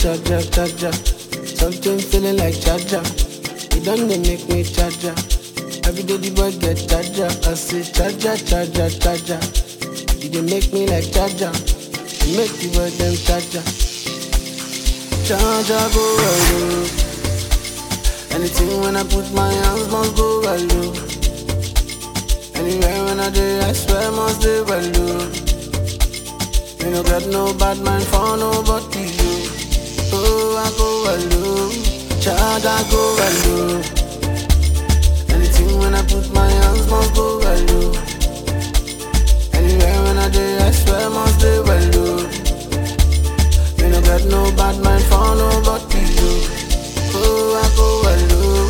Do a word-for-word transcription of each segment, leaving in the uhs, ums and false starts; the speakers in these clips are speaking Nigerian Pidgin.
cha cha cha cha. Something feeling like cha cha. It done they make me cha cha. Every day the boy get cha cha. I say cha cha cha cha cha cha. It dey make me like cha cha. It make the boy them cha cha. Cha cha go well. Anything when I put my hands must go well. Anywhere when I do, I swear must do well. Me no got no bad mind for nobody. Oh, I go well, child, I go well. Anything when I put my hands must go well. Anywhere when I do, I swear must do well. Me no got no bad mind for nobody. Oh, I go well.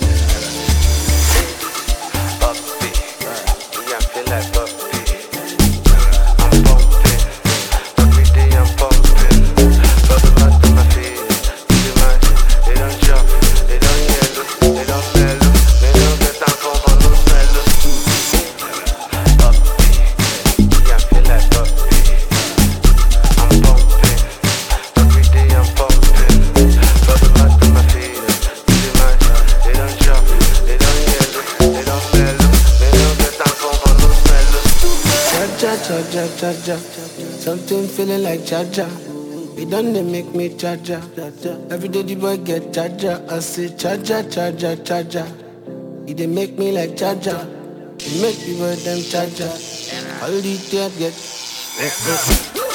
Puppy, yeah, I feel like puppy. I'm pumping, every day I'm pumping. Bubble out to my feet, see my, they don't chop, they don't yellow, they don't mellow. They don't get time for no mellow. Puppy, yeah, I feel like puppy. I'm pumping, every day I'm pumping. Bubble out to my feet, see my, they don't chop, they don't yellow, they don't mellow. They don't get time for no mellow. Cha cha cha cha cha cha. Something feeling like cha cha. It done they make me cha cha. Every day the boy get cha cha. I say cha cha cha cha cha cha. It dey make me like cha cha. It make the boy them cha cha. All the tears get.